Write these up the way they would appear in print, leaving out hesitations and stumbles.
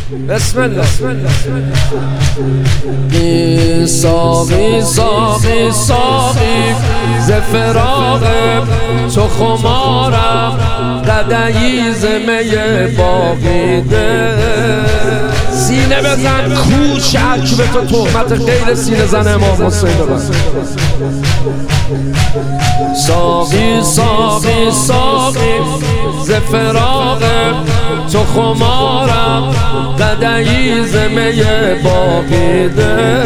بسم الله. این ساقی ساقی ساقی ز فراق تو خمارم، قدحی ز می باقی ده. سینه بزن کوچک به تو تهمت غیر سینه زن امام حسین بزن. ساقی ساقی ساقی ز فراق تو خمارم، قدحی ز می باقی ده.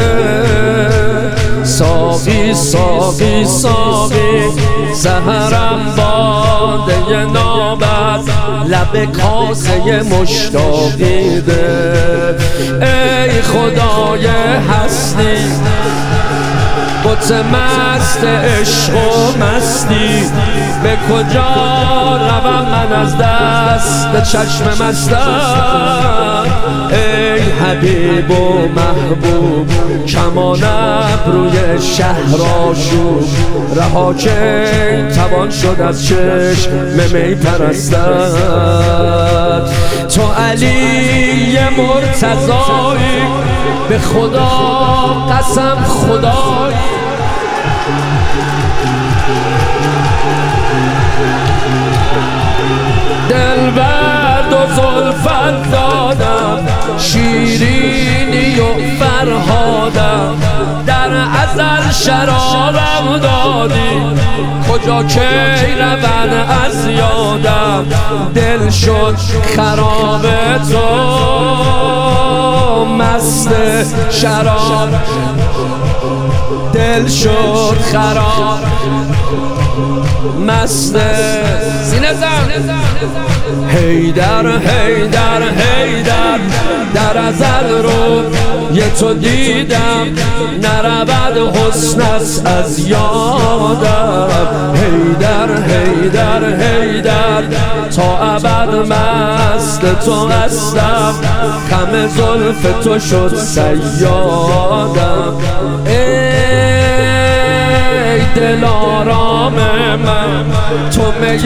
ساقی ساقی ساقی سحرم باده نامت، لب کاسه مشتاقی ده. ای خدای هستی بت مست عشق و مستی، به کجا روم من از دست چشم مستم. ای حبیب و محبوب کمان ابروی شهر آشوب، رها که توان شد از چشم می پرستت. تو علی مرتضایی به خدا قسم خدایی، دل برد و زلفت دادم، شیرینی و فرهادم، در ازل شرابم دادی، کجا کی رون از یادم. دل شد خراب تو مست شراب، دل شد خراب مست سینه زن. حیدر حیدر حیدر در ازل رو یه تو دیدم، نرود حسنت از یادم. حیدر حیدر حیدر تا ابد مست تو هستم، خم زلف تو شد صیادم. ای دل آرام من تو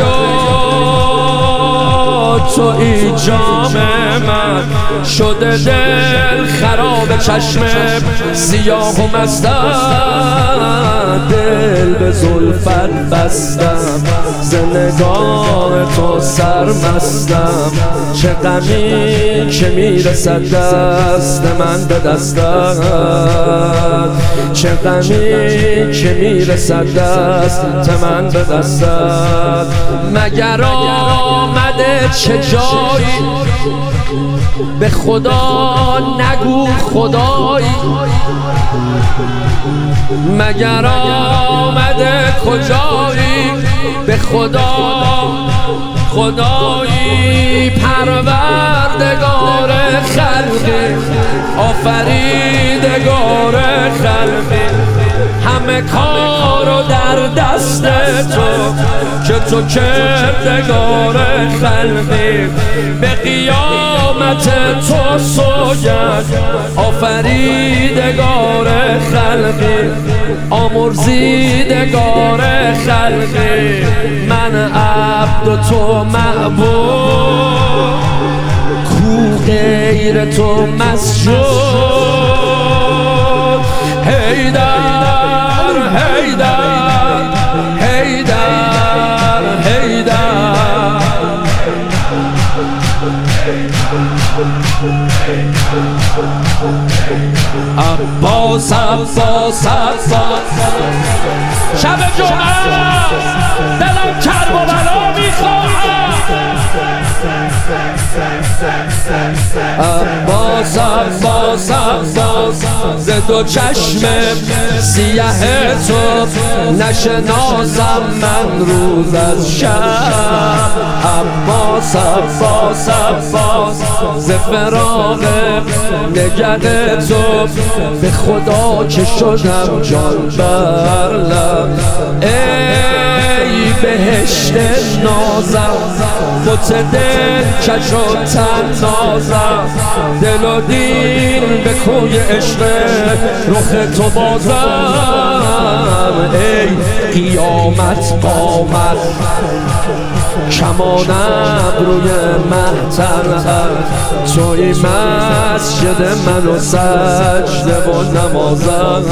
تو ای جام من، شده دل خراب چشم سیاه و مستم. دل به زلفت بستم، ز نگاه تو سرمستم. چه غمی که میرسد دست من به دستم، چه غمی که میرسد دست من به دستم. مگر آمده چه جایی به خدا نگو خدایی، مگر آمده کجایی به خدا خدایی. پروردگار خلقی آفریدگار خلقی، همه کارو در دست تو که تو کردگار خلقی. به قیامت تو سوگند آفریدگار خلقی، آمرزیدگار خلقی. من عبد و تو معبود، کو غیر تو مسجود. حیدر حیدر حیدر حیدر عباس عباس عباس. شب جمعه دلم کرب و بلا میخواهم، عباس عباس عباس ز دو چشم سیه تو نشناسم من روز از شب. عباس عباس عباس ز فراق نگه تو به خدا که شدم جان بر لب. ای بهشت نازم بت دل کج و تنازم، دل و دین به کوی عشق رخ تو بازم. ای قیامت قامت کمانم روی مهتر توی مسجد منو سجده و نمازم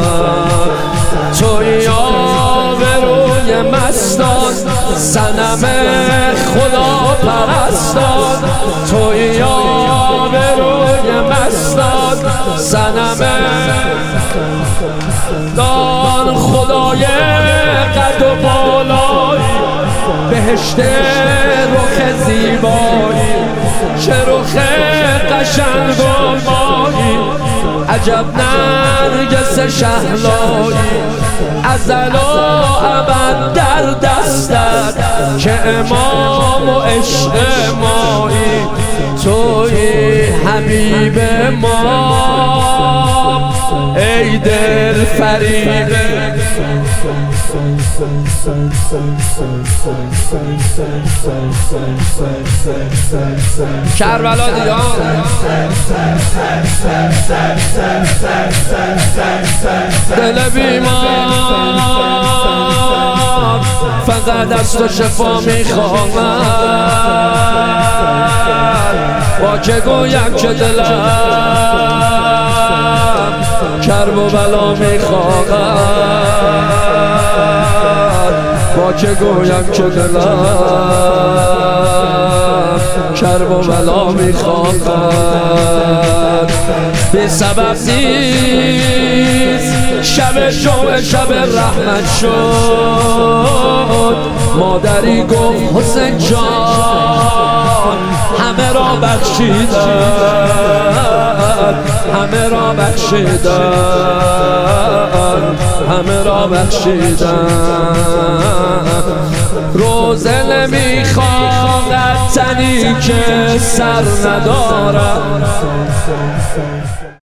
توی آبروی مستان صنم خدا پرستان توی آبروی مستان صنم دان خدای قد و بالایی بهشت رخ زیبایی چه رخ قشنگ و مایی عجب نرگس شهلایی ازل و ابد در دستت که امام و عشق مایی توی حبیب ما ای دل فریبه کربلا دیدان دل بیمار فقط از تو شفا میخواهد با که گویم که دلم کرب و بلا میخواهد با که گویم که دلم کرب و بلا میخواهد بی سبب نیست شب جمعه شب رحمت شد مادری گفت حسین جان همه را بخشیدن همه را بخشیدن همه را بخشیدن روزه نمیخواهد تنی که سر ندارد